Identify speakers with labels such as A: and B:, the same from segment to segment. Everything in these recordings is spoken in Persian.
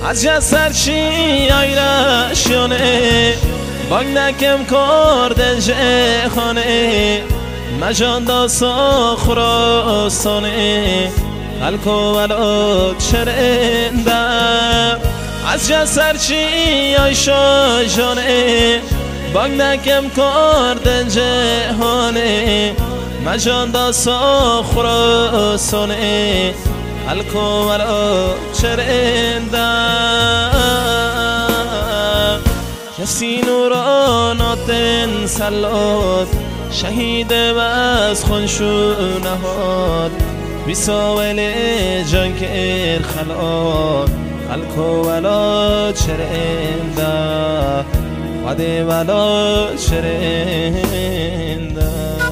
A: از جسرچی ayraşyone Bak nekem korden jehane Majanda sakhurasane Halko velot şerinde Az جسرچی ayşajane Bak nekem korden jehane Majanda sakhurasane Halko velot şerinde کسی نوراناتن سلات شهید و از خونشو نهاد بیساول جان که خلات خلکو ولا چرنده وده ولا چرنده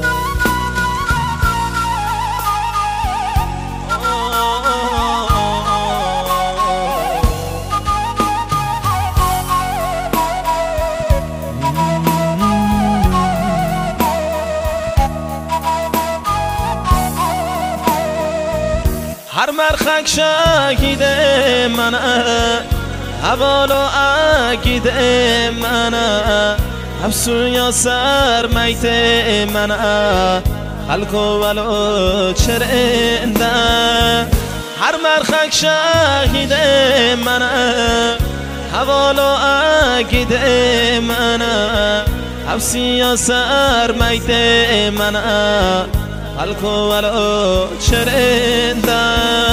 A: هر مرخک شهید منه حوالو عقید منه حبسو یا سر میت منه خلکو ولو چرنده هر مرخک شهید منه حوالو عقید منه حبسی یا سر میت منه خلکو ولو چرنده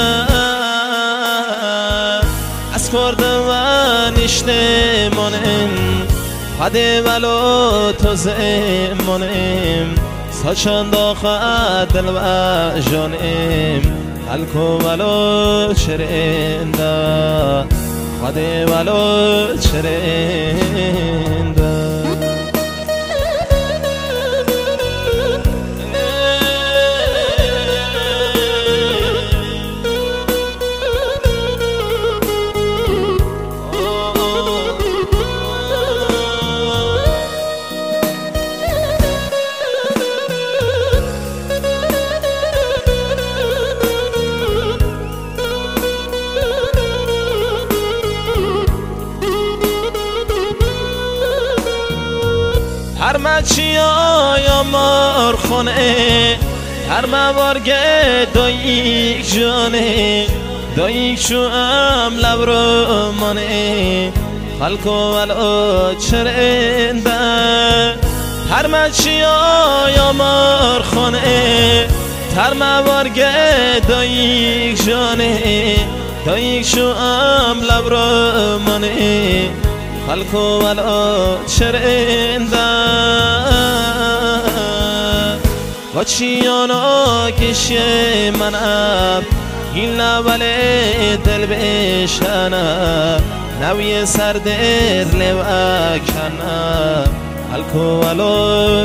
A: از کردوان اشتمانم خده ولو تزمانم ساچان داخل دل و جانم خلکو ولو چرنده خده ولو چرنده هر مچی آیا مار خونه هر موارگه داییک جانه داییک شو ام لبرو مانه خلکو ولو چرنده هر مچی آیا مار خونه هر موارگه داییک جانه داییک شو ام لبرو مانه خلکو ولو چرنده و چیانا کشی منم این لول دل بشنم نوی سردر لوکنم خلکو ولو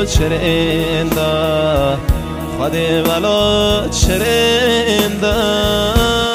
A: چرنده خود ولو چرنده